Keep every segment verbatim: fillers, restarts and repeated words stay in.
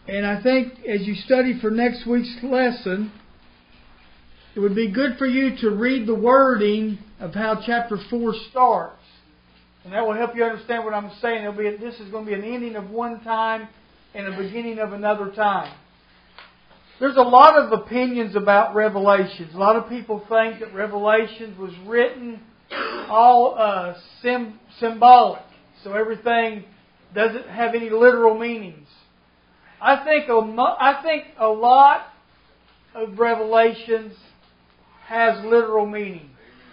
And I think as you study for next week's lesson, it would be good for you to read the wording of how chapter four starts. And that will help you understand what I'm saying. It'll be, this is going to be an ending of one time and a beginning of another time. There's a lot of opinions about Revelations. A lot of people think that Revelations was written all uh, sim- symbolic. So everything doesn't have any literal meanings. I think a, I think a lot of Revelations has literal meaning.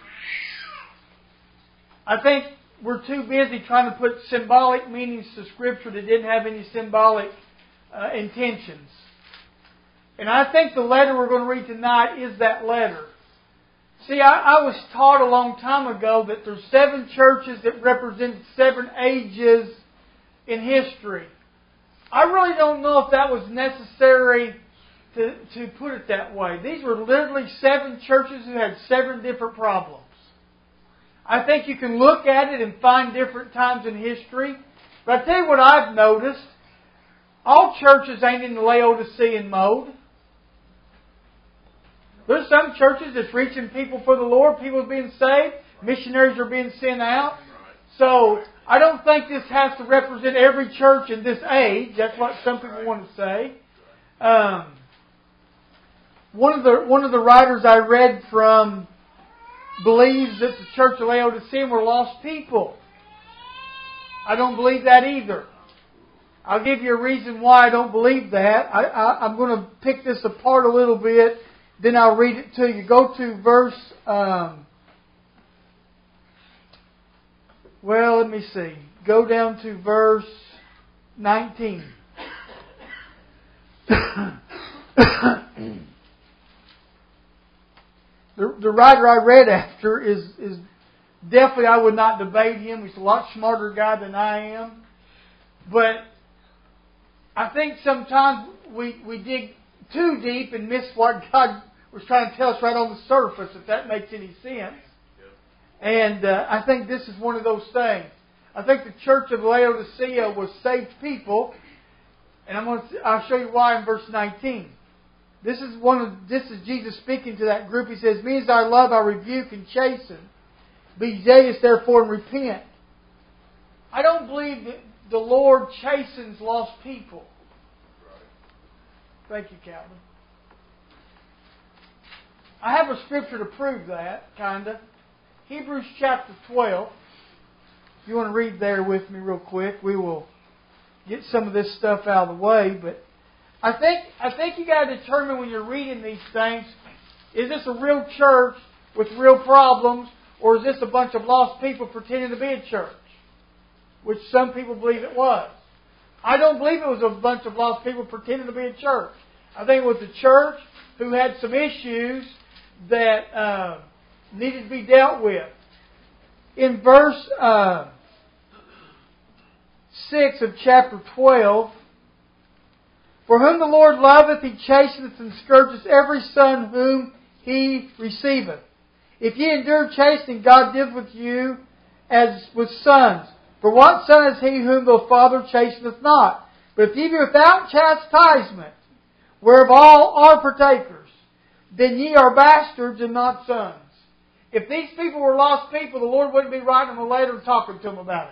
I think we're too busy trying to put symbolic meanings to Scripture that didn't have any symbolic uh, intentions. And I think the letter we're going to read tonight is that letter. See, I, I was taught a long time ago that there's seven churches that represent seven ages in history. I really don't know if that was necessary to, to put it that way. These were literally seven churches who had seven different problems. I think you can look at it and find different times in history. But I tell you what I've noticed. All churches ain't in the Laodicean mode. There's some churches that's reaching people for the Lord. People are being saved. Missionaries are being sent out. So I don't think this has to represent every church in this age. That's what some people want to say. Um, one of the one of the writers I read from believes that the church of Laodicea were lost people. I don't believe that either. I'll give you a reason why I don't believe that. I, I, I'm going to pick this apart a little bit. Then I'll read it to you. Go to verse... Um, well, let me see. Go down to verse nineteen. The, the writer I read after is, is definitely, I would not debate him. He's a lot smarter guy than I am. But I think sometimes we, we dig too deep and miss what God was trying to tell us right on the surface, if that makes any sense. And uh, I think this is one of those things. I think the church of Laodicea was saved people. And I'm going to, I'll show you why in verse nineteen. This is one of this is Jesus speaking to that group. He says, "Me as I love, I rebuke and chasten. Be zealous therefore and repent." I don't believe that the Lord chastens lost people. Thank you, Calvin. I have a scripture to prove that, kinda. Hebrews chapter twelve. If you want to read there with me real quick, we will get some of this stuff out of the way, but I think I think you got to determine when you're reading these things, is this a real church with real problems, or is this a bunch of lost people pretending to be a church? Which some people believe it was. I don't believe it was a bunch of lost people pretending to be a church. I think it was a church who had some issues that uh, needed to be dealt with. In verse uh, six of chapter twelve, "For whom the Lord loveth, He chasteneth and scourgeth every son whom He receiveth. If ye endure chastening, God dealeth with you as with sons. For what son is he whom the Father chasteneth not? But if ye be without chastisement, whereof all are partakers, then ye are bastards and not sons." If these people were lost people, the Lord wouldn't be writing them a letter and talking to them about it.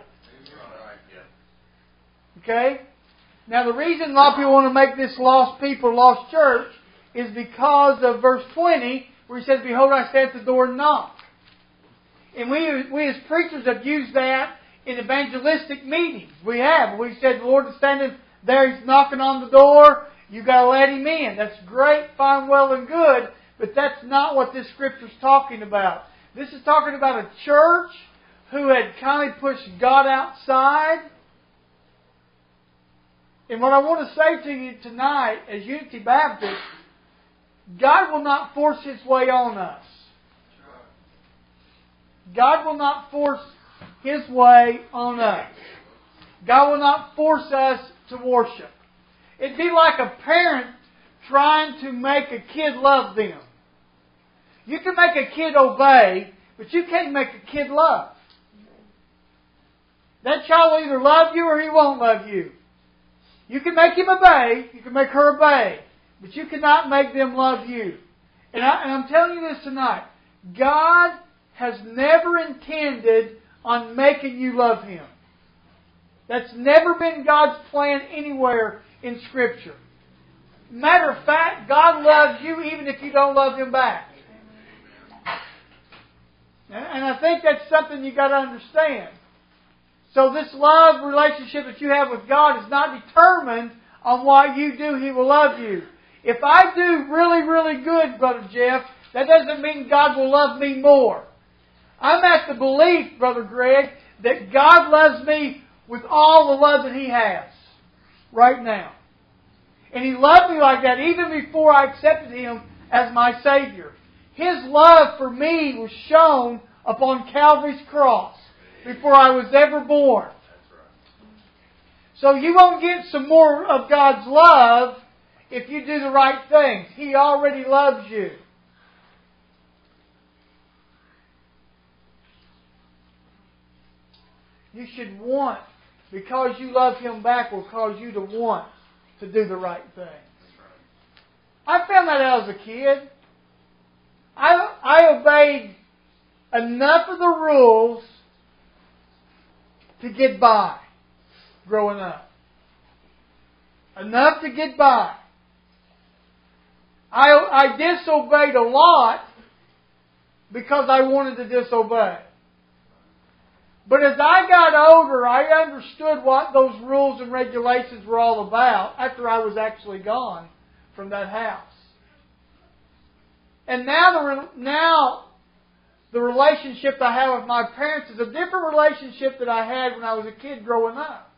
Okay? Now the reason a lot of people want to make this lost people, lost church, is because of verse twenty, where He says, "Behold, I stand at the door and knock." And we, we as preachers have used that in evangelistic meetings. We have. We said, the Lord is standing there, He's knocking on the door, you've got to let Him in. That's great, fine, well and good, but that's not what this Scripture's talking about. This is talking about a church who had kind of pushed God outside. And what I want to say to you tonight as Unity Baptist, God will not force His way on us. God will not force His way on us. God will not force us to worship. It'd be like a parent trying to make a kid love them. You can make a kid obey, but you can't make a kid love. That child will either love you or he won't love you. You can make him obey. You can make her obey. But you cannot make them love you. And, I, and I'm telling you this tonight. God has never intended on making you love Him. That's never been God's plan anywhere in Scripture. Matter of fact, God loves you even if you don't love Him back. And I think that's something you've got to understand. So this love relationship that you have with God is not determined on what you do, He will love you. If I do really, really good, Brother Jeff, that doesn't mean God will love me more. I'm at the belief, Brother Greg, that God loves me with all the love that He has right now. And He loved me like that even before I accepted Him as my Savior. His love for me was shown upon Calvary's cross before I was ever born. So you won't get some more of God's love if you do the right things. He already loves you. You should want, because you love Him back, will cause you to want to do the right thing. I found that out as a kid. I, I obeyed enough of the rules to get by growing up. Enough to get by. I, I disobeyed a lot because I wanted to disobey. But as I got older, I understood what those rules and regulations were all about after I was actually gone from that house. And now the, now the relationship I have with my parents is a different relationship that I had when I was a kid growing up.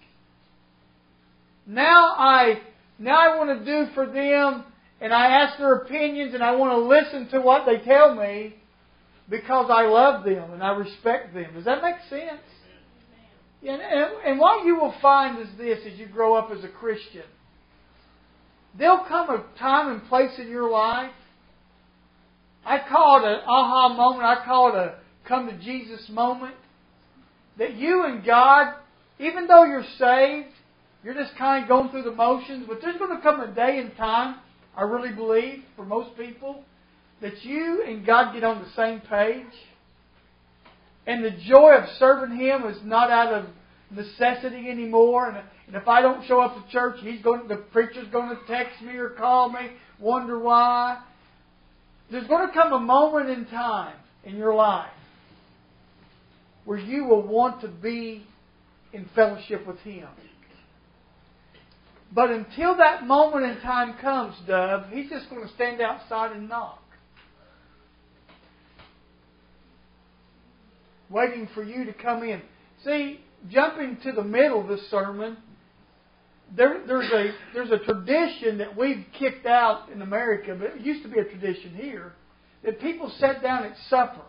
Now I, now I want to do for them, and I ask their opinions, and I want to listen to what they tell me because I love them and I respect them. Does that make sense? And, and, and what you will find is this as you grow up as a Christian. There'll come a time and place in your life. I call it an aha moment. I call it a come to Jesus moment. That you and God, even though you're saved, you're just kind of going through the motions. But there's going to come a day and time, I really believe, for most people, that you and God get on the same page. And the joy of serving Him is not out of necessity anymore. And, and if I don't show up to church, he's going, the preacher's going to text me or call me, wonder why. There's going to come a moment in time in your life where you will want to be in fellowship with Him. But until that moment in time comes, Dove, He's just going to stand outside and knock. Waiting for you to come in. See, jumping to the middle of this sermon, there, there's a there's a tradition that we've kicked out in America, but it used to be a tradition here, that people sat down at supper.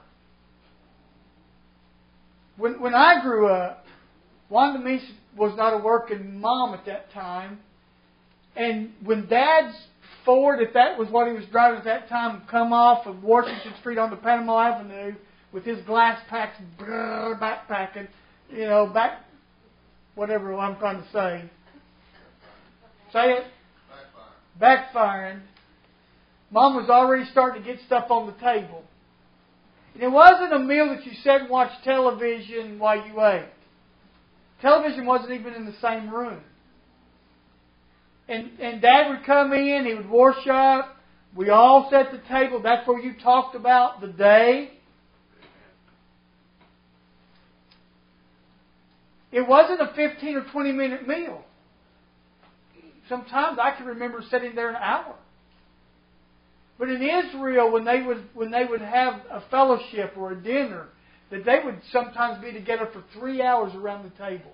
When when I grew up, Wanda Meese was not a working mom at that time, and when Dad's Ford, if that was what he was driving at that time, would come off of Washington Street onto Panama Avenue with his glass packs, brrr, backpacking, you know, back, whatever I'm trying to say. Say it? Backfiring. Backfiring. Mom was already starting to get stuff on the table. And it wasn't a meal that you sat and watched television while you ate. Television wasn't even in the same room. And, and Dad would come in, he would wash up, we all sat at the table, that's where you talked about the day. It wasn't a fifteen or twenty minute meal. Sometimes I can remember sitting there an hour. But in Israel, when they would when they would have a fellowship or a dinner, that they would sometimes be together for three hours around the table.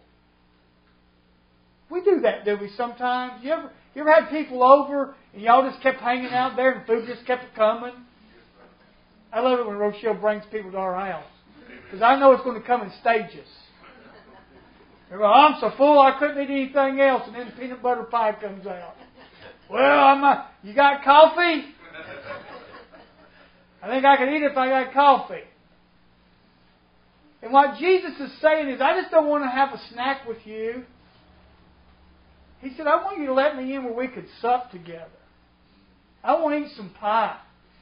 We do that, do we? Sometimes. You ever you ever had people over and y'all just kept hanging out there and food just kept coming? I love it when Rochelle brings people to our house because I know it's going to come in stages. Well, I'm so full I couldn't eat anything else, and then the peanut butter pie comes out. Well, I'm a, you got coffee? I think I could eat it if I got coffee. And what Jesus is saying is, I just don't want to have a snack with you. He said, I want you to let me in where we could sup together. I want to eat some pie.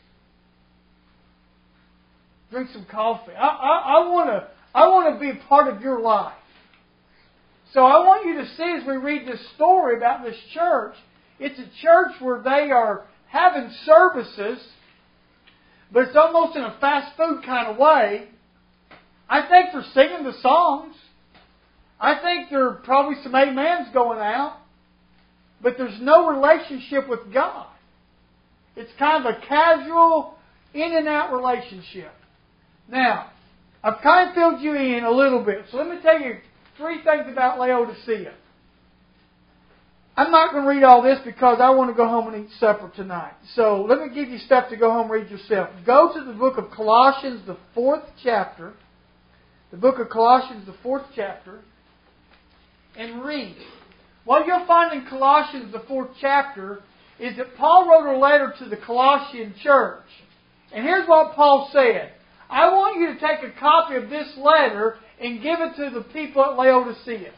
Drink some coffee. I, I, I want to I want to be a part of your life. So I want you to see as we read this story about this church, it's a church where they are having services, but it's almost in a fast food kind of way. I think they're singing the songs. I think there are probably some amens going out. But there's no relationship with God. It's kind of a casual, in and out relationship. Now, I've kind of filled you in a little bit. So let me tell you three things about Laodicea. I'm not going to read all this because I want to go home and eat supper tonight. So let me give you stuff to go home and read yourself. Go to the book of Colossians, the fourth chapter. The book of Colossians, the fourth chapter. And read. What you'll find in Colossians, the fourth chapter, is that Paul wrote a letter to the Colossian church. And here's what Paul said. I want you to take a copy of this letter and give it to the people at Laodicea.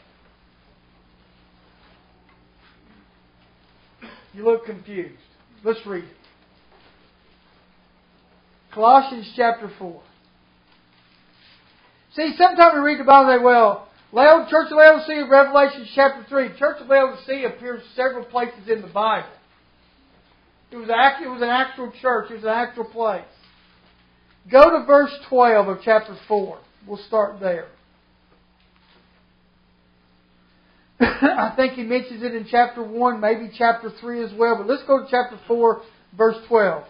You look confused. Let's read it. Colossians chapter four. See, sometimes we read the Bible and say, well, Church of Laodicea, Revelation chapter three. Church of Laodicea appears several places in the Bible. It was, act, it was an actual church. It was an actual place. Go to verse twelve of chapter four. We'll start there. I think he mentions it in chapter one, maybe chapter three as well. But let's go to chapter four, verse twelve.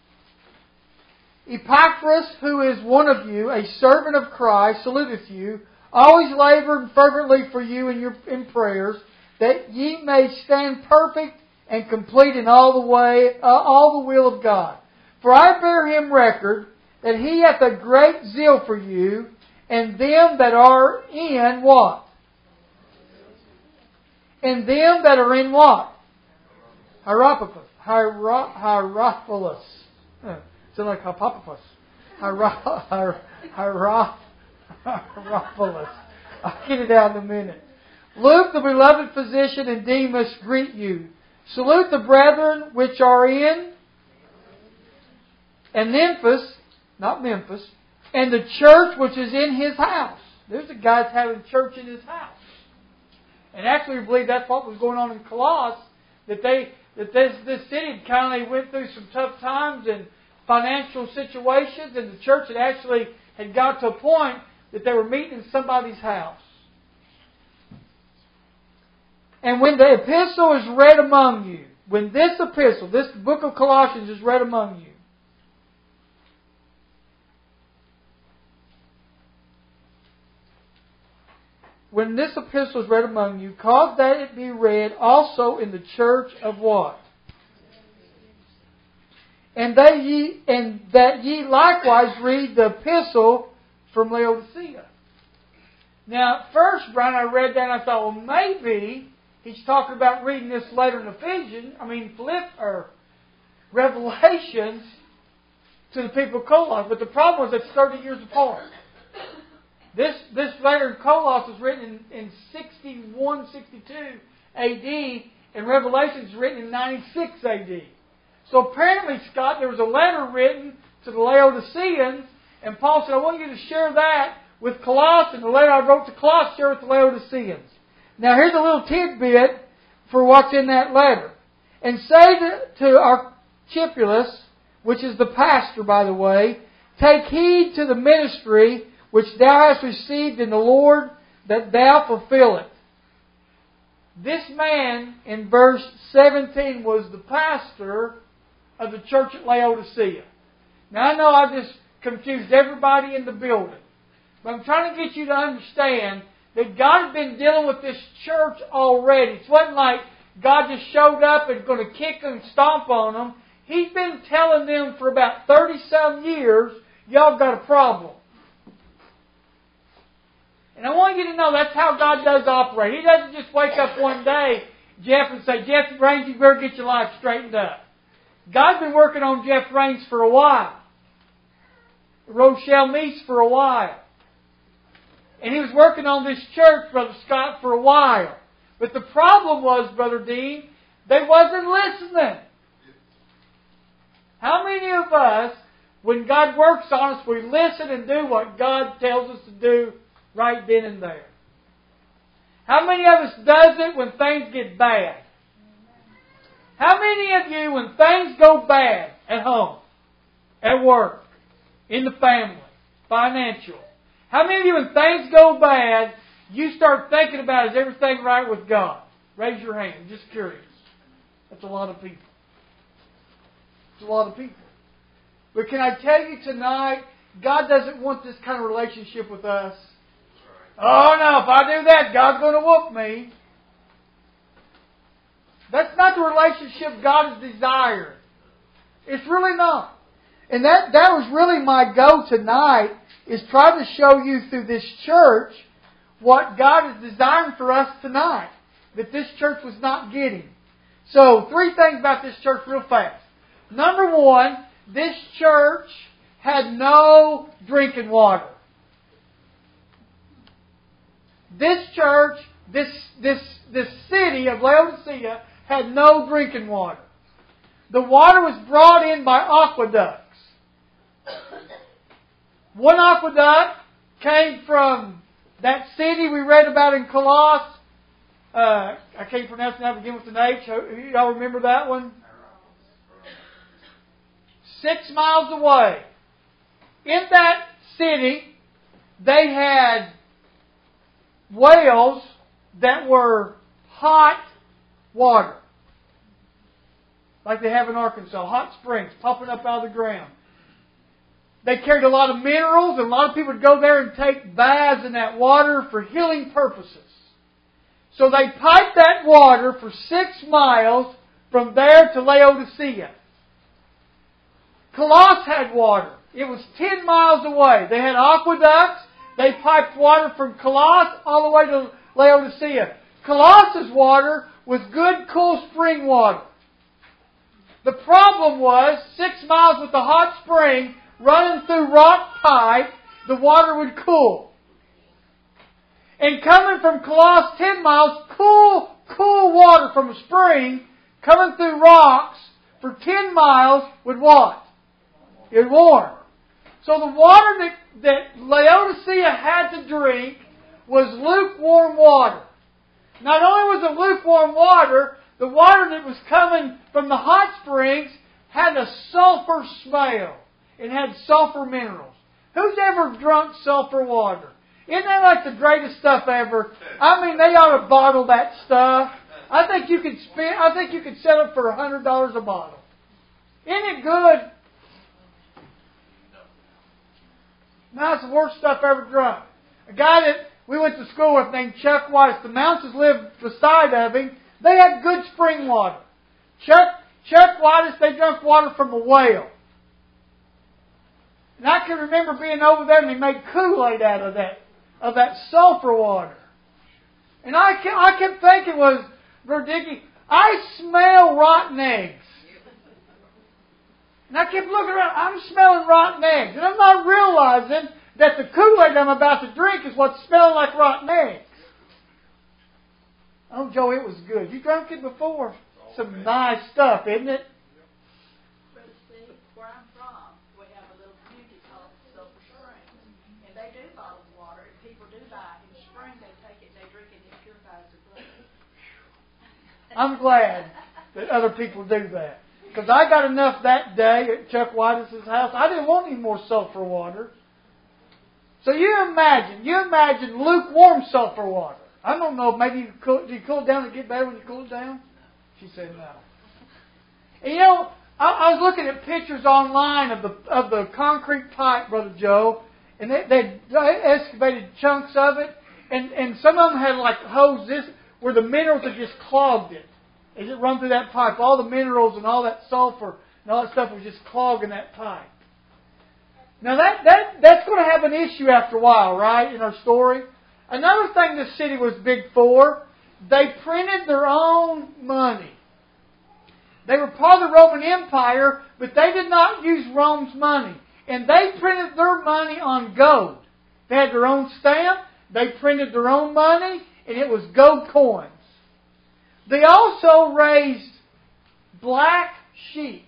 Epaphras, who is one of you, a servant of Christ, saluteth you, always laboring fervently for you in your in prayers, that ye may stand perfect and complete in all the way, uh, all the will of God. For I bear him record that he hath a great zeal for you, and them that are in what? And them that are in what? Hierapolis. Hierapolis. Sound like Hierapolis. Hierapolis. I'll get it out in a minute. Luke, the beloved physician, and Demas greet you. Salute the brethren which are in and Memphis, not Memphis, and the church which is in his house. There's a guy that's having church in his house. And actually, we believe that's what was going on in Colossus, that they that this this city kind of went through some tough times and financial situations, and the church had actually had got to a point that they were meeting in somebody's house. And when the epistle is read among you, when this epistle, this book of Colossians is read among you, when this epistle is read among you, cause that it be read also in the church of what? And that ye and that ye likewise read the epistle from Laodicea. Now, at first, Brian, I read that and I thought, well, maybe he's talking about reading this letter in Ephesians, I mean, Philipp, or Revelations to the people of Colossus. But the problem was it's thirty years apart. This this letter in Colossus was written in, in sixty-one, sixty-two A D, and Revelation is written in ninety-six A D. So apparently, Scott, there was a letter written to the Laodiceans, and Paul said, I want you to share that with Colossus, and the letter I wrote to Colossus, share with the Laodiceans. Now here's a little tidbit for what's in that letter. And say to, to Archippus, which is the pastor, by the way, take heed to the ministry which thou hast received in the Lord, that thou fulfill it. This man, in verse seventeen, was the pastor of the church at Laodicea. Now I know I just confused everybody in the building, but I'm trying to get you to understand that God had been dealing with this church already. It wasn't like God just showed up and going to kick them and stomp on them. He's been telling them for about thirty-some years, y'all got a problem. And I want you to know that's how God does operate. He doesn't just wake up one day, Jeff, and say, Jeff Raines, you better get your life straightened up. God's been working on Jeff Raines for a while. Rochelle Meese for a while. And He was working on this church, Brother Scott, for a while. But the problem was, Brother Dean, they wasn't listening. How many of us, when God works on us, we listen and do what God tells us to do right then and there? How many of us does it when things get bad? How many of you, when things go bad at home, at work, in the family, financial, how many of you, when things go bad, you start thinking about, is everything right with God? Raise your hand. I'm just curious. That's a lot of people. It's a lot of people. But can I tell you tonight, God doesn't want this kind of relationship with us. Oh no, if I do that, God's going to whoop me. That's not the relationship God has desired. It's really not. And that, that was really my goal tonight, is try to show you through this church what God is desiring for us tonight, that this church was not getting. So, three things about this church real fast. Number one, this church had no drinking water. This church, this, this, this city of Laodicea had no drinking water. The water was brought in by aqueducts. One aqueduct came from that city we read about in Colossus. Uh, I can't pronounce that, begin with an H. Y'all remember that one? Six miles away. In that city, they had wells that were hot water. Like they have in Arkansas. Hot springs popping up out of the ground. They carried a lot of minerals, and a lot of people would go there and take baths in that water for healing purposes. So they piped that water for six miles from there to Laodicea. Colossus had water. It was ten miles away. They had aqueducts. They piped water from Colossus all the way to Laodicea. Colossus' water was good, cool spring water. The problem was, six miles with the hot spring running through rock pipe, the water would cool. And coming from Colossus ten miles, cool, cool water from a spring, coming through rocks for ten miles would what? It would warm. So the water that, that Laodicea had to drink was lukewarm water. Not only was it lukewarm water, the water that was coming from the hot springs had a sulfur smell. It had sulfur minerals. Who's ever drunk sulfur water? Isn't that like the greatest stuff ever? I mean, they ought to bottle that stuff. I think you could spend. I think you could sell it for a hundred dollars a bottle. Isn't it good? No, it's the worst stuff ever drunk. A guy that we went to school with named Chuck Weiss. The Mounces lived beside of him. They had good spring water. Chuck Chuck Weiss, they drank water from a well. And I can remember being over there and they made Kool-Aid out of that, of that sulfur water. And I kept, I kept thinking was, Brother Dickie, I smell rotten eggs. And I kept looking around, I'm smelling rotten eggs. And I'm not realizing that the Kool-Aid I'm about to drink is what's smelling like rotten eggs. Oh, Joe, it was good. You drank it before? Some nice stuff, isn't it? Brother Steve, where I'm from, we have a little community called Sulphur Springs. And they do bottled water. And people do buy it. In the spring, they take it and they drink it and it purifies their blood. I'm glad that other people do that. Because I got enough that day at Chuck White's house. I didn't want any more sulfur water. So you imagine, you imagine lukewarm sulfur water. I don't know, maybe you cool, do you cool it down and get better when you cool it down? She said no. And you know, I, I was looking at pictures online of the of the concrete pipe, Brother Joe, and they they excavated chunks of it, and, and some of them had like holes this where the minerals had just clogged it. As it run through that pipe, all the minerals and all that sulfur and all that stuff was just clogging that pipe. Now that that that's going to have an issue after a while, right? In our story. Another thing this city was big for, they printed their own money. They were part of the Roman Empire, but they did not use Rome's money. And they printed their money on gold. They had their own stamp, they printed their own money, and it was gold coins. They also raised black sheep.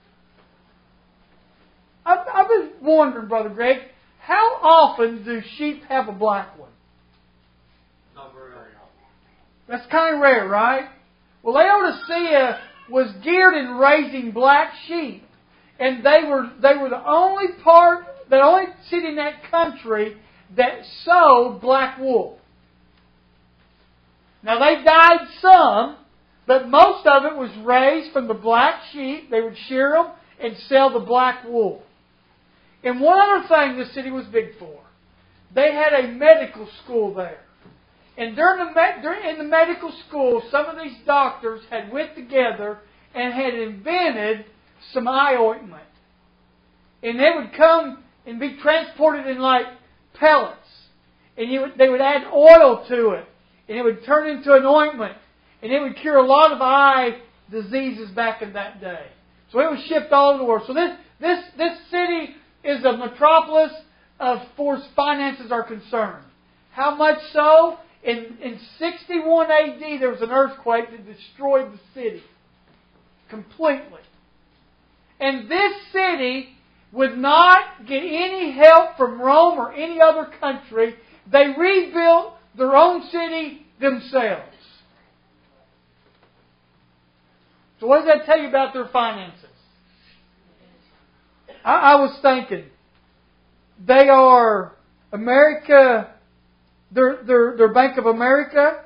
I've, I've been wondering, Brother Greg, how often do sheep have a black one? Not very often. That's kind of rare, right? Well, Laodicea was geared in raising black sheep. And they were they were the only part, the only city in that country that sowed black wool. Now they dyed some, but most of it was raised from the black sheep. They would shear them and sell the black wool. And one other thing this city was big for. They had a medical school there. And during the, during, in the medical school, some of these doctors had went together and had invented some eye ointment. And they would come and be transported in like pellets. And you would, they would add oil to it. And it would turn into an ointment. And it would cure a lot of eye diseases back in that day. So it was shipped all over the world. So this this this city is a metropolis as far as finances are concerned. How much so? In, in sixty-one A D there was an earthquake that destroyed the city completely. And this city would not get any help from Rome or any other country. They rebuilt their own city themselves. So what does that tell you about their finances? I, I was thinking, they are America, they're, they're, they're Bank of America.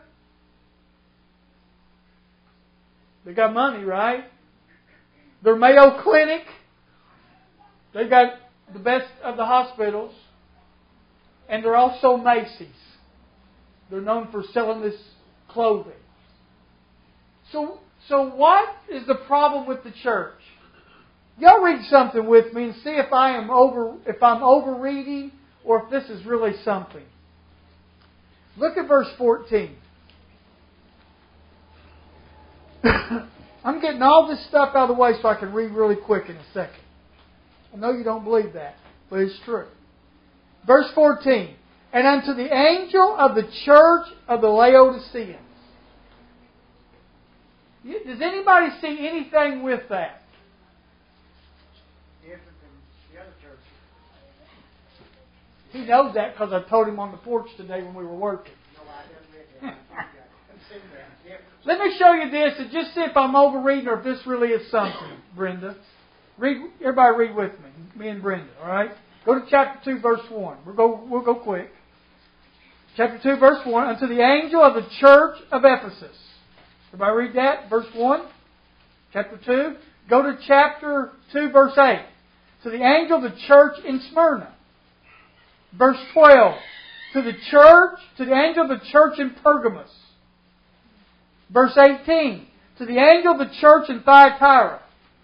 They got money, right? They're Mayo Clinic. They got the best of the hospitals. And they're also Macy's. They're known for selling this clothing. So, so what is the problem with the church? Y'all read something with me and see if I am over, if I'm overreading or if this is really something. Look at verse fourteen. I'm getting all this stuff out of the way so I can read really quick in a second. I know you don't believe that, but it's true. Verse fourteen. And unto the angel of the church of the Laodiceans. Does anybody see anything with that? Different than the other church. He knows that because I told him on the porch today when we were working. No, I haven't read that. I've seen that. Different. Let me show you this and just see if I'm overreading or if this really is something, Brenda. Read, everybody read with me, me and Brenda, all right? Go to chapter two, verse one. We'll go, we'll go quick. Chapter two, verse one. Unto the angel of the church of Ephesus. Everybody read that? Verse one. Chapter two. Go to chapter two, verse eight. To the angel of the church in Smyrna. Verse twelve. To the church, to the angel of the church in Pergamos. Verse eighteen. To the angel of the church in Thyatira.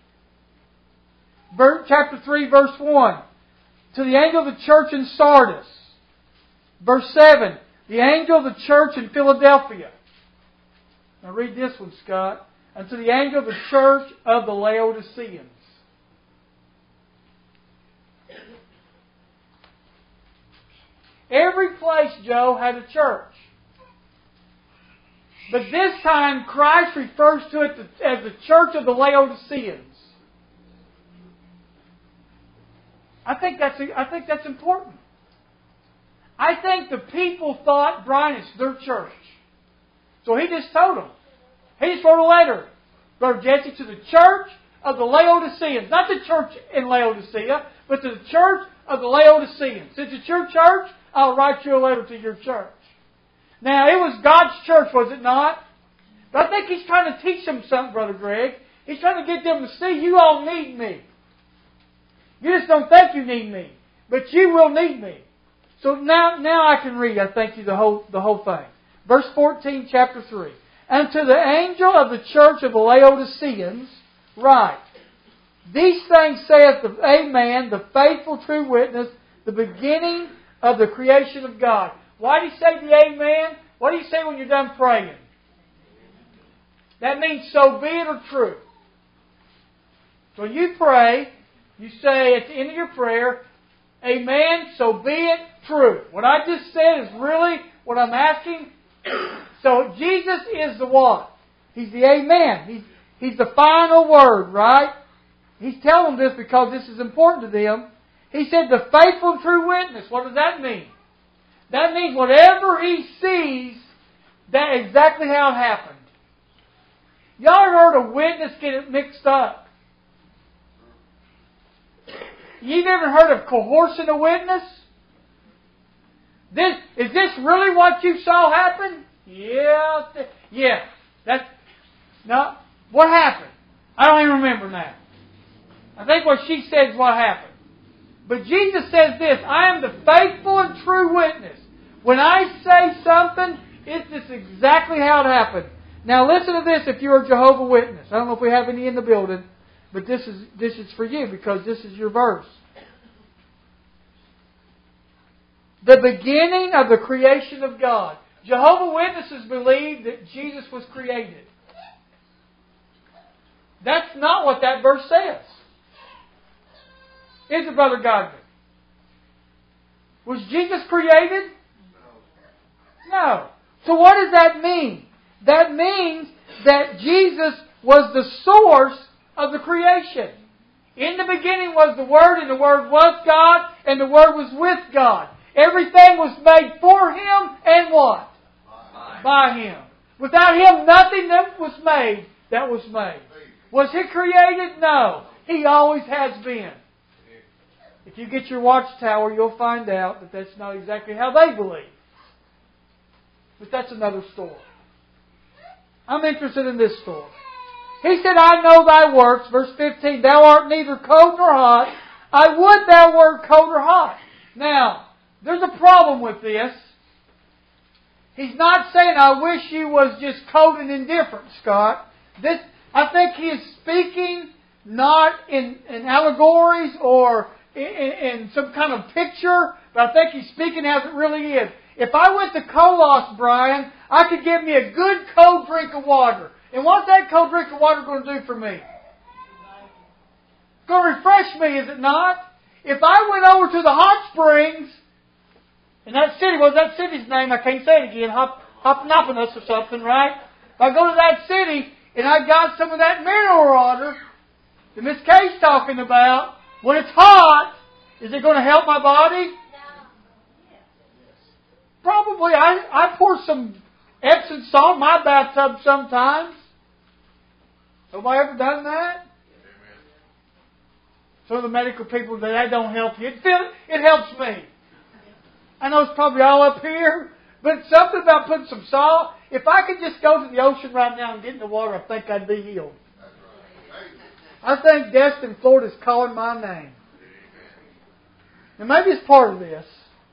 Chapter three, verse one. To the angel of the church in Sardis. Verse seven. The angel of the church in Philadelphia. Now read this one, Scott. And to the angel of the church of the Laodiceans. Every place, Joe, had a church. But this time, Christ refers to it as the church of the Laodiceans. I think that's, I think that's important. I think the people thought, Brian, it's their church. So he just told them. He just wrote a letter, Brother Jesse, to the church of the Laodiceans. Not the church in Laodicea, but to the church of the Laodiceans. Since it's your church, I'll write you a letter to your church. Now, it was God's church, was it not? But I think He's trying to teach them something, Brother Greg. He's trying to get them to see you all need me. You just don't think you need me. But you will need me. So now, now I can read, I think, you the whole, the whole thing. Verse fourteen, chapter three. And to the angel of the church of the Laodiceans, write, These things saith the Amen, the faithful true witness, the beginning of the creation of God. Why do you say the Amen? What do you say when you're done praying? That means so be it or true. So you pray, you say at the end of your prayer, Amen, so be it true. What I just said is really what I'm asking. So Jesus is the what? He's the Amen. He's, he's the final word, right? He's telling them this because this is important to them. He said the faithful and true witness. What does that mean? That means whatever he sees, that's exactly how it happened. Y'all ever heard a witness get it mixed up? You've ever heard of coercing a witness? This, is this really what you saw happen? Yeah. Yeah. That's, no. What happened? I don't even remember now. I think what she said is what happened. But Jesus says this, I am the faithful and true witness. When I say something, it's just exactly how it happened. Now listen to this if you're a Jehovah's Witness. I don't know if we have any in the building, but this is this is for you because this is your verse. The beginning of the creation of God. Jehovah's Witnesses believe that Jesus was created. That's not what that verse says. Is it, Brother Godwin? Was Jesus created? No. So what does that mean? That means that Jesus was the source of the creation. In the beginning was the Word, and the Word was God, and the Word was with God. Everything was made for Him, and what? By, By Him. Without Him, nothing that was made that was made. Was He created? No. He always has been. If you get your watchtower, you'll find out that that's not exactly how they believe. But that's another story. I'm interested in this story. He said, I know thy works, verse fifteen, thou art neither cold nor hot. I would thou wert cold or hot. Now, there's a problem with this. He's not saying, I wish you was just cold and indifferent, Scott. This, I think he is speaking not in, in allegories or in, in some kind of picture, but I think he's speaking as it really is. If I went to Colos, Brian, I could get me a good cold drink of water. And what's that cold drink of water going to do for me? It's going to refresh me, is it not? If I went over to the hot springs, in that city, what's that city's name? I can't say it again. Hop, Hopnopolis or something, right? If I go to that city and I got some of that mineral water that Miss Kay's talking about, when it's hot, is it going to help my body? Probably. I, I pour some Epsom salt in my bathtub sometimes. Have I ever done that? Some of the medical people say that don't help you. It, feel, it helps me. I know it's probably all up here, but something about putting some salt. If I could just go to the ocean right now and get in the water, I think I'd be healed. I think Destin, Florida is calling my name. And maybe it's part of this.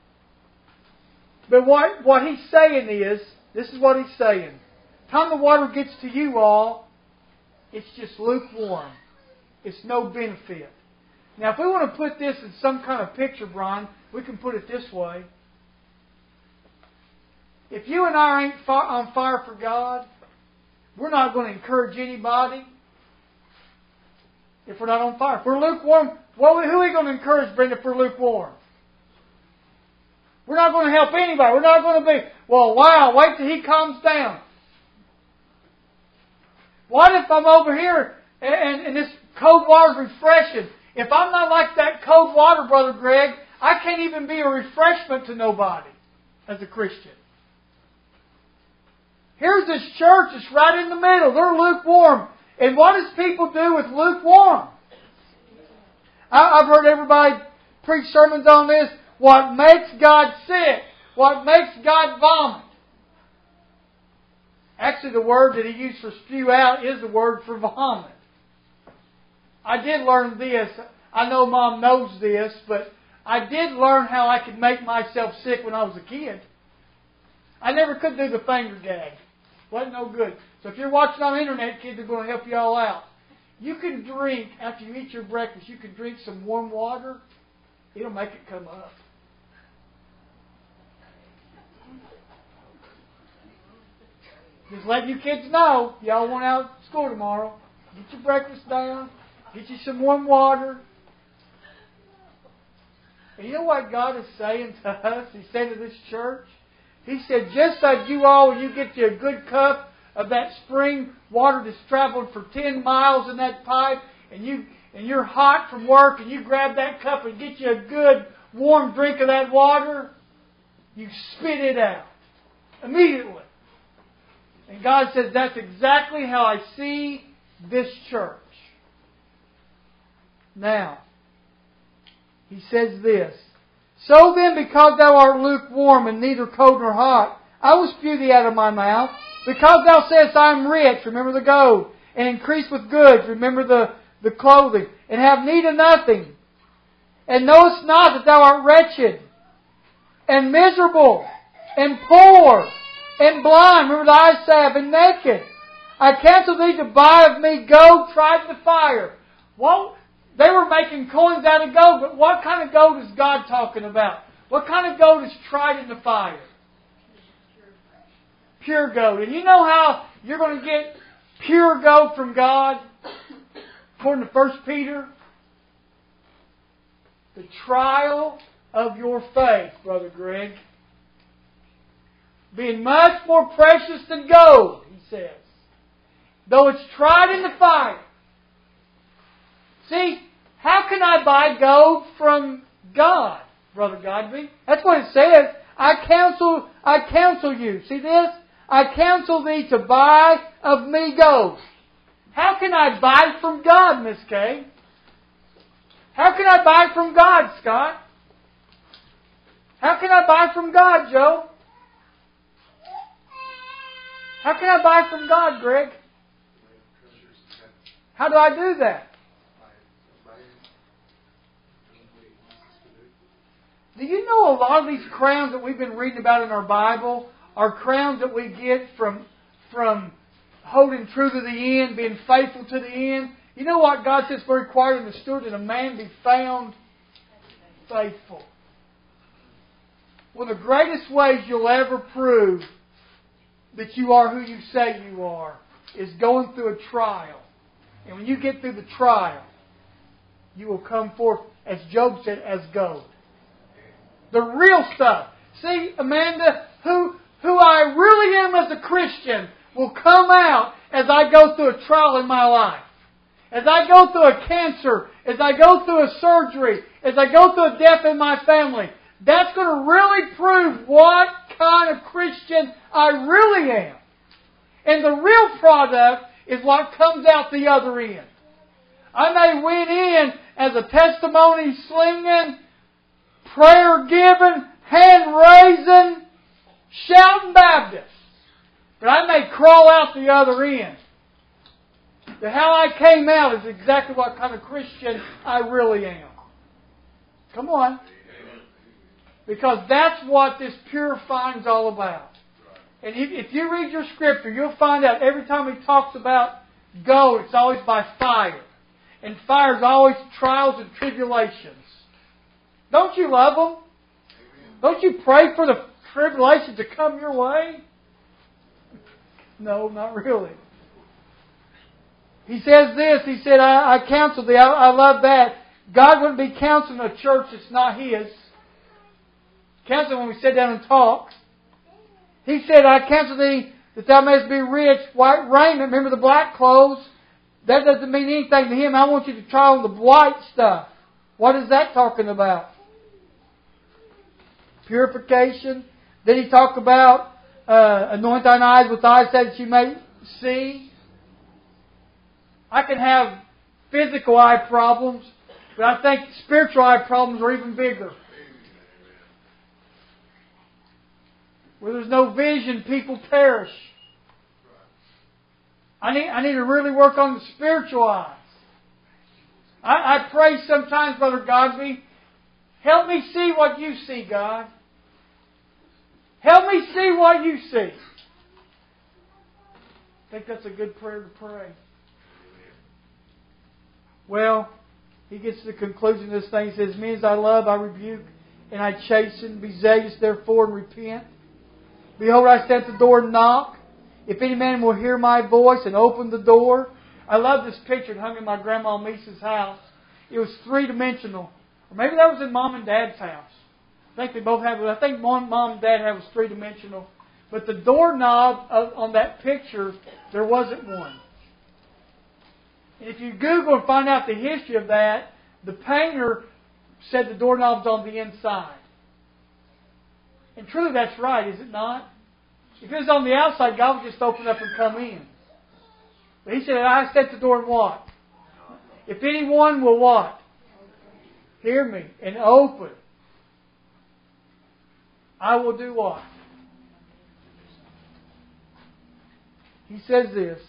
But what, what he's saying is, this is what he's saying. Time the water gets to you all, it's just lukewarm. It's no benefit. Now, if we want to put this in some kind of picture, Brian, we can put it this way. If you and I ain't on fire for God, we're not going to encourage anybody if we're not on fire. If we're lukewarm, well, who are we going to encourage, Brenda, if we're lukewarm? We're not going to help anybody. We're not going to be, well, wow, wait till he calms down. What if I'm over here and, and this cold water is refreshing? If I'm not like that cold water, Brother Greg, I can't even be a refreshment to nobody as a Christian. Here's this church that's right in the middle. They're lukewarm. And what does people do with lukewarm? I, I've heard everybody preach sermons on this. What makes God sick? What makes God vomit? Actually, the word that he used for spew out is the word for vomit. I did learn this. I know Mom knows this, but I did learn how I could make myself sick when I was a kid. I never could do the finger gag. Wasn't no good. So if you're watching on the internet, kids are going to help you all out. You can drink, after you eat your breakfast, you can drink some warm water. It'll make it come up. Just letting you kids know, y'all want out of school tomorrow. Get your breakfast down. Get you some warm water. And you know what God is saying to us? He said to this church, He said, just like you all, when you get you a good cup of that spring water that's traveled for ten miles in that pipe, and you and you're hot from work, and you grab that cup and get you a good warm drink of that water, you spit it out immediately. And God says, that's exactly how I see this church. Now, He says this, So then, because thou art lukewarm and neither cold nor hot, I will spew thee out of my mouth. Because thou sayest, I am rich, remember the gold, and increase with goods, remember the, the clothing, and have need of nothing. And knowest not that thou art wretched, and miserable, and poor, and blind, remember the eye salve, and naked. I counsel thee to buy of me gold tried in the fire. Well, they were making coins out of gold, but what kind of gold is God talking about? What kind of gold is tried in the fire? Pure gold. And you know how you're going to get pure gold from God? According to First Peter? The trial of your faith, Brother Greg. Being much more precious than gold, he says. Though it's tried in the fire. See, how can I buy gold from God, Brother Godby? That's what it says. I counsel, I counsel you. See this? I counsel thee to buy of me gold. How can I buy from God, Miss Kay? How can I buy from God, Scott? How can I buy from God, Joe? How can I buy from God, Greg? How do I do that? Do you know a lot of these crowns that we've been reading about in our Bible are crowns that we get from, from holding true to the end, being faithful to the end? You know what God says for required in the steward, that a man be found faithful. One of the greatest ways you'll ever prove that you are who you say you are is going through a trial. And when you get through the trial, you will come forth, as Job said, as gold. The real stuff. See, Amanda, who, who I really am as a Christian will come out as I go through a trial in my life. As I go through a cancer, as I go through a surgery, as I go through a death in my family. That's going to really prove what kind of Christian I really am. And the real product is what comes out the other end. I may went in as a testimony slinging, prayer giving, hand raising, shouting Baptist. But I may crawl out the other end. But how I came out is exactly what kind of Christian I really am. Come on. Because that's what this purifying is all about. And if you read your scripture, you'll find out every time he talks about gold, it's always by fire. And fire is always trials and tribulations. Don't you love them? Don't you pray for the tribulation to come your way? No, not really. He says this, he said, I, I counsel thee. I, I love that. God wouldn't be counseling a church that's not His. Counseling when we sit down and talk. He said, I counsel thee that thou mayest be rich, white raiment. Remember the black clothes? That doesn't mean anything to Him. I want you to try on the white stuff. What is that talking about? Purification. Then he talked about uh, anoint thine eyes with eyes that you may see. I can have physical eye problems, but I think spiritual eye problems are even bigger. Where there's no vision, people perish. I need, I need to really work on the spiritual eyes. I, I pray sometimes, Brother Godby, help me see what you see, God. Help me see what you see. I think that's a good prayer to pray. Well, he gets to the conclusion of this thing. He says, Me as I love, I rebuke, and I chasten. Be zealous, therefore, and repent. Behold, I stand at the door and knock. If any man will hear my voice and open the door. I love this picture. It hung in my grandma Misa's house. It was three-dimensional. Or maybe that was in Mom and Dad's house. I think they both have it. I think Mom, Mom and Dad have was three-dimensional. But the doorknob of, on that picture, there wasn't one. And if you Google and find out the history of that, the painter said the doorknob's on the inside. And truly that's right, is it not? If it was on the outside, God would just open up and come in. But He said, I set the door and what? If anyone will what? Hear me and open, I will do what? He says this,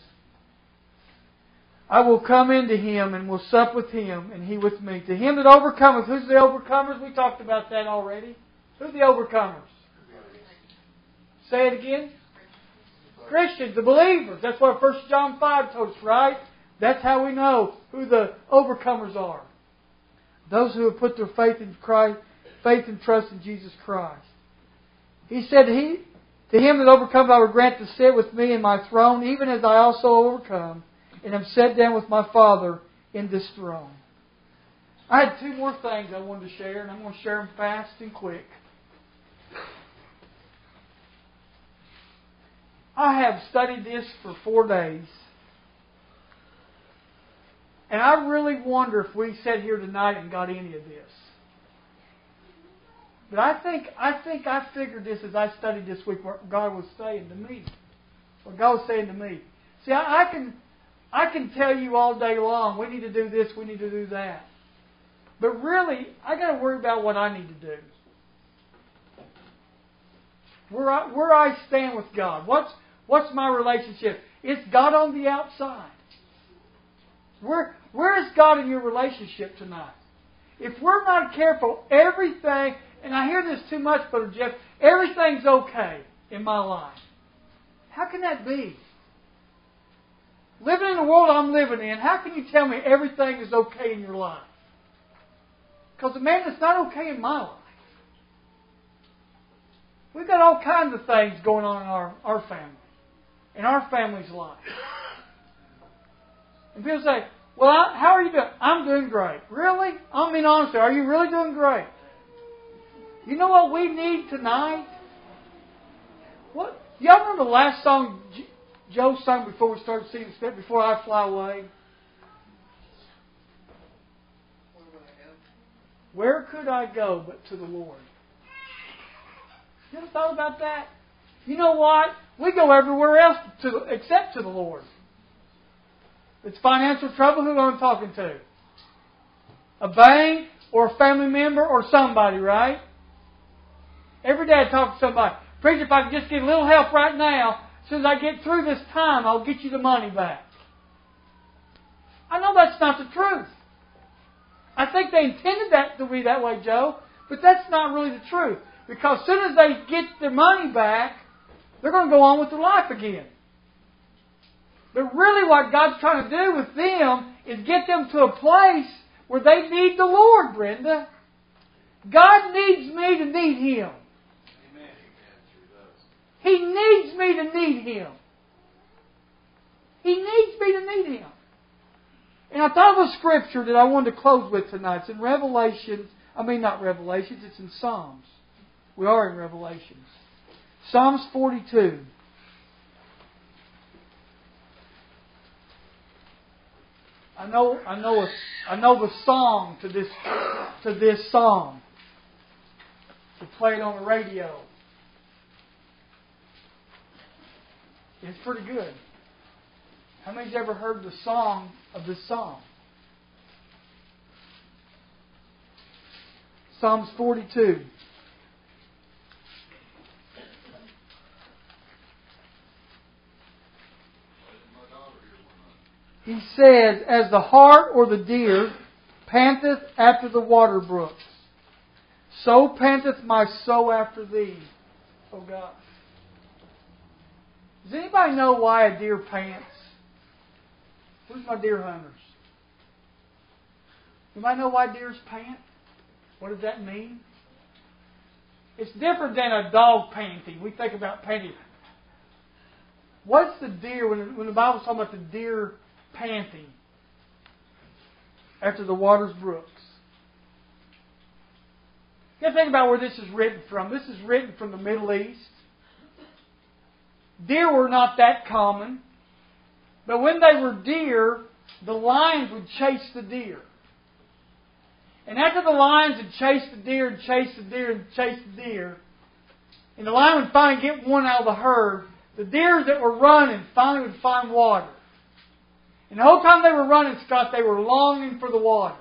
I will come into him and will sup with him and he with me. To him that overcometh, who's the overcomers? We talked about that already. Who's the overcomers? Say it again. Christians, the believers. That's what First John five told us, right? That's how we know who the overcomers are. Those who have put their faith in Christ, faith and trust in Jesus Christ. He said, "He to him that overcomes, I will grant to sit with me in my throne, even as I also overcome, and am set down with my Father in this throne." I had two more things I wanted to share, and I'm going to share them fast and quick. I have studied this for four days. And I really wonder if we sat here tonight and got any of this. But I think I think I figured this as I studied this week what God was saying to me. What God was saying to me. See, I, I can I can tell you all day long, we need to do this, we need to do that. But really, I got to worry about what I need to do. Where I, where I stand with God. What's what's my relationship? Is God on the outside? Where where is God in your relationship tonight? If we're not careful, everything, and I hear this too much, Brother Jeff, everything's okay in my life. How can that be? Living in the world I'm living in, how can you tell me everything is okay in your life? Because, man, it's not okay in my life. We've got all kinds of things going on in our, our family, in our family's life. And people say, well, I, how are you doing? I'm doing great. Really? I mean, honestly, are you really doing great? You know what we need tonight? What? Y'all remember the last song Joe sung before we started singing, Before I Fly Away? Where could I go but to the Lord? You ever thought about that? You know what? We go everywhere else to, except to the Lord. It's financial trouble, who am I talking to? A bank or a family member or somebody, right? Every day I talk to somebody. Preacher, if I can just get a little help right now, as soon as I get through this time, I'll get you the money back. I know that's not the truth. I think they intended that to be that way, Joe, but that's not really the truth. Because as soon as they get their money back, they're going to go on with their life again. But really what God's trying to do with them is get them to a place where they need the Lord, Brenda. God needs me to need Him. Amen. He needs me to need Him. He needs me to need Him. And I thought of a scripture that I wanted to close with tonight. It's in Revelation. I mean, not Revelations. It's in Psalms. We are in Revelations. Psalms forty-two. I know, I know, a, I know the song to this to this song. They play it on the radio. It's pretty good. How many's ever heard the song of this song? Psalms forty-two. He says, as the hart or the deer panteth after the water brooks, so panteth my soul after Thee, O God. Does anybody know why a deer pants? Who's my deer hunters? Anybody know why deers pant? What does that mean? It's different than a dog panting. We think about panting. What's the deer, when, when the Bible's talking about the deer panting after the water's brooks? You got to think about where this is written from. This is written from the Middle East. Deer were not that common. But when they were deer, the lions would chase the deer. And after the lions had chased the deer and chased the deer and chased the deer, and the lion would finally get one out of the herd, the deer that were running finally would find water. And the whole time they were running, Scott, they were longing for the water.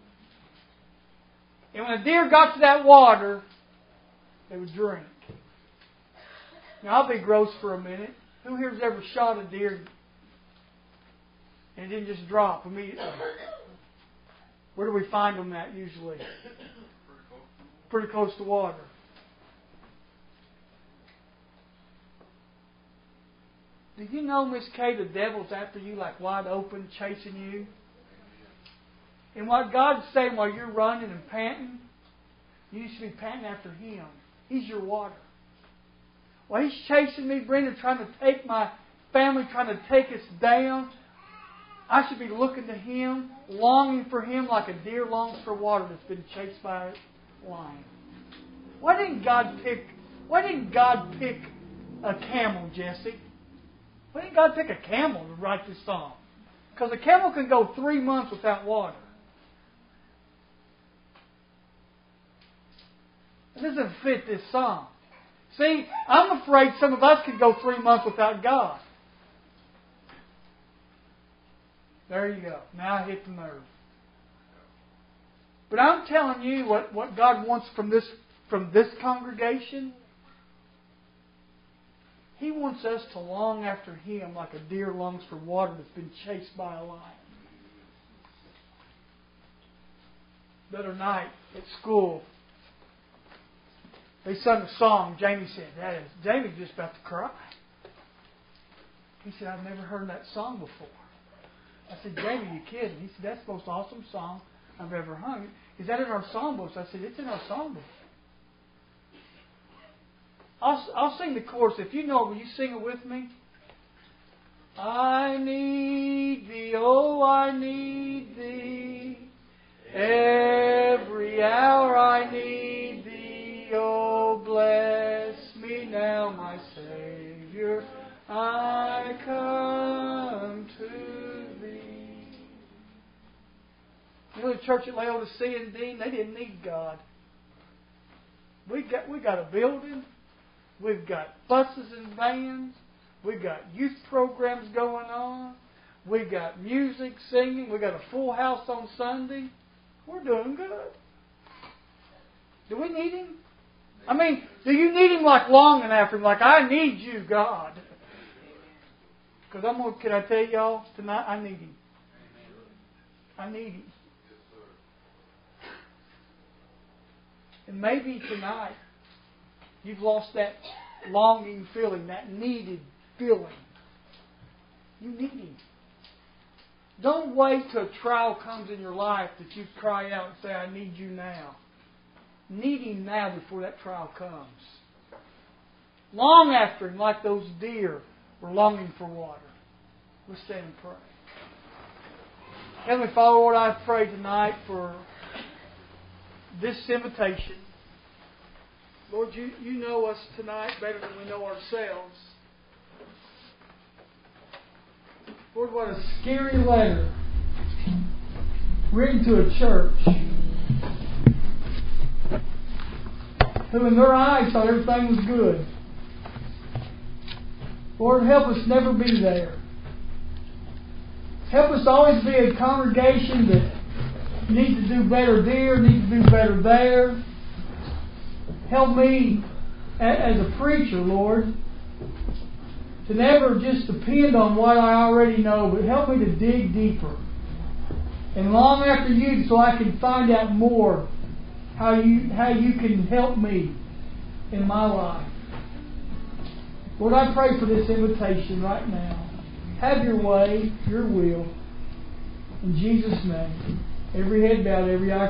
And when a deer got to that water, they would drink. Now, I'll be gross for a minute. Who here's ever shot a deer and it didn't just drop immediately? Where do we find them at usually? Pretty close to water. Do you know, Miss Kay, the devil's after you like wide open, chasing you? And what God's saying while you're running and panting, you should be panting after Him. He's your water. While He's chasing me, Brenda, trying to take my family, trying to take us down, I should be looking to Him, longing for Him like a deer longs for water that's been chased by a lion. Why didn't God pick? Why didn't God pick a camel, Jesse? Why didn't God pick a camel to write this song? Because a camel can go three months without water. It doesn't fit this song. See, I'm afraid some of us could go three months without God. There you go. Now I hit the nerve. But I'm telling you what, what God wants from this from this congregation. He wants us to long after Him like a deer longs for water that's been chased by a lion. The other night at school, they sung a song. Jamie said, "That is, Jamie's just about to cry." He said, "I've never heard that song before." I said, "Jamie, you kidding?" He said, "That's the most awesome song I've ever hung." Is that in our songbooks? I said, "It's in our songbook." I'll, I'll sing the chorus. If you know it, will you sing it with me? I need Thee, oh, I need Thee. Every hour I need Thee, oh, bless me now, my Savior. I come to Thee. You know, the church at Laodicea and Dean, they didn't need God. We got we got a building. We've got buses and vans. We've got youth programs going on. We've got music, singing. We've got a full house on Sunday. We're doing good. Do we need Him? I mean, do you need Him like longing after Him? Like, I need you, God. Because I'm gonna, can I tell y'all tonight, I need Him. I need Him. And maybe tonight you've lost that longing feeling, that needed feeling. You need Him. Don't wait till a trial comes in your life that you cry out and say, "I need you now." Need Him now before that trial comes. Long after Him like those deer were longing for water. Let's stand and pray. Heavenly Father, Lord, I pray tonight for this invitation. Lord, you, you know us tonight better than we know ourselves. Lord, what a scary letter written to a church who in their eyes thought everything was good. Lord, help us never be there. Help us always be a congregation that needs to do better there, needs to do better there. Help me as a preacher, Lord, to never just depend on what I already know, but help me to dig deeper and long after You so I can find out more how you, how you can help me in my life. Lord, I pray for this invitation right now. Have Your way, Your will. In Jesus' name. Every head bowed, every eye